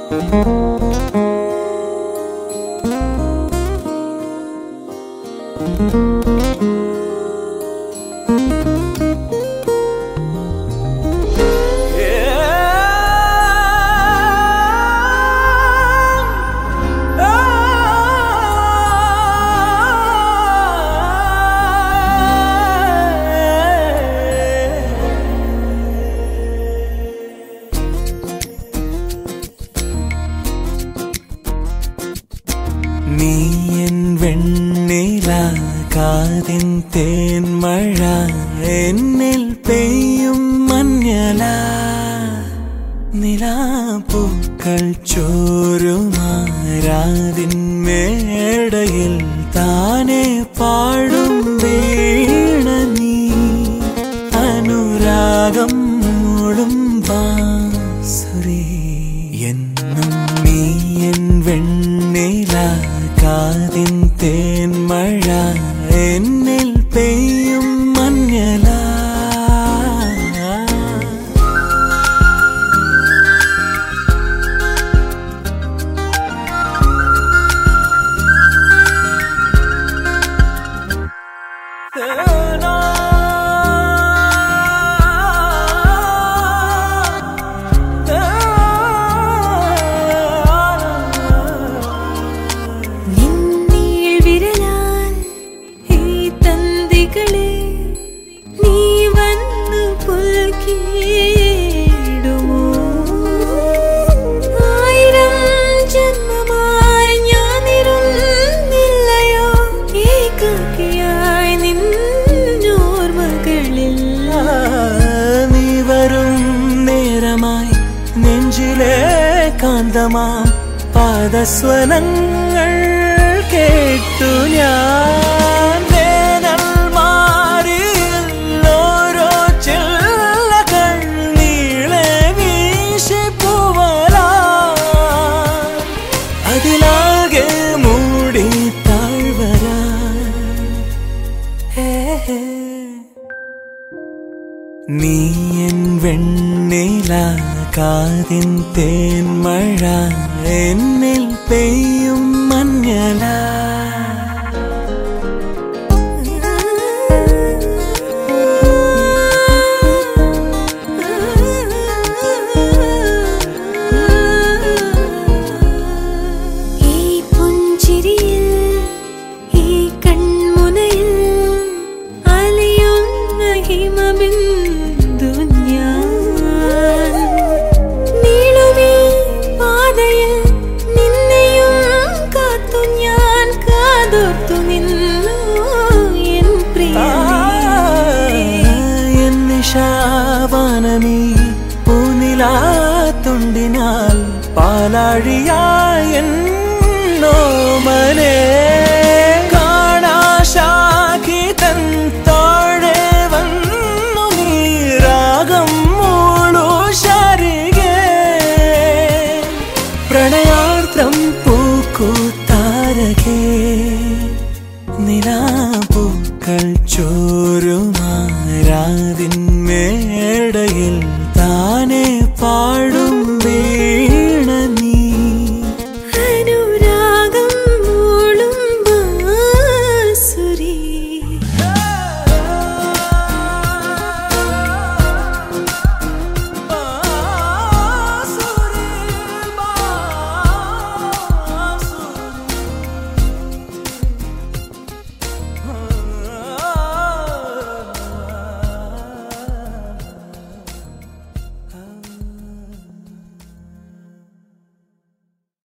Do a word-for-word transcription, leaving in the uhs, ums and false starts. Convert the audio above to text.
നീയൻ വെണ്ണില കാതിൻ തേൻമഴ എന്നിൽ പെയ്യും മഞ്ഞല നിലാപ്പൂക്കൾ ചോരുമാരാതിൻ മേടയിൽ താനെ പാടും വീണ നീ അനുരാഗം മൂളും ബാസുരി എന്നും നീയൻ വെണ്ണില കാതിൻ തേൻമഴ എന്നിൽ പെയ്യും മഞ്ഞല നെഞ്ചിലെ കാന്തമാം പാദസ്വനങ്ങൾ കേട്ടു ഞാൻ വേനൽ മാറിയിൽ ഓരോ ചില്ലകൾ നീളെ വീശി പൂവലാ അതിലാകെ മൂടി താഴ്വരാ നീയൻ വെണ്ണില കാതിൻ തേൻമഴ എന്നിൽ പെയ്യും മഞ്ഞല ഈ പുഞ്ചിരിയിൽ ഈ കൺമുനയിൽ അലിയുന്ന ഹിമബിന്ദു ഞാൻ ശാവനമീ പൂനിലാത്തുണ്ടിനാൽ പാലാഴിയായെന്നോ മനേ